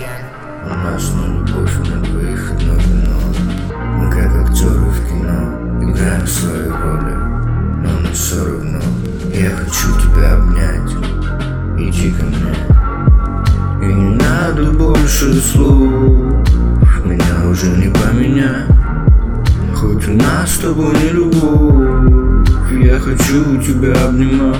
У нас не любовь, а на двоих одно вино. Мы как актеры в кино, играем свои роли, но мне все равно. Я хочу тебя обнять, иди ко мне. И не надо больше слов, меня уже не поменять. Хоть у нас с тобой не любовь, я хочу тебя обнимать.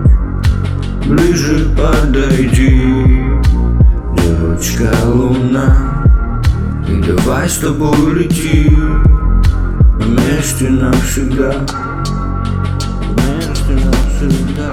Ближе подойди, девочка луна, и давай с тобой лети вместе навсегда, вместе навсегда.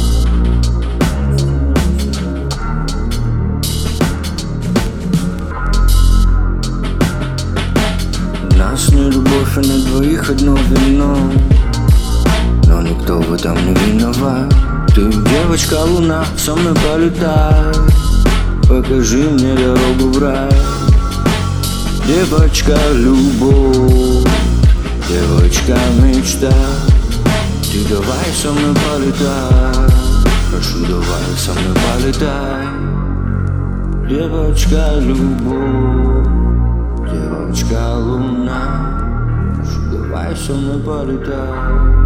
У нас не любовь, а на двоих одно вино, но никто в этом не виноват. Ты, девочка луна, со мной полетай, покажи мне дорогу в рай. Девочка любовь, девочка мечта, ты давай со мной полетай, прошу, давай со мной полетай. Девочка любовь, девочка луна, прошу, давай со мной полетай.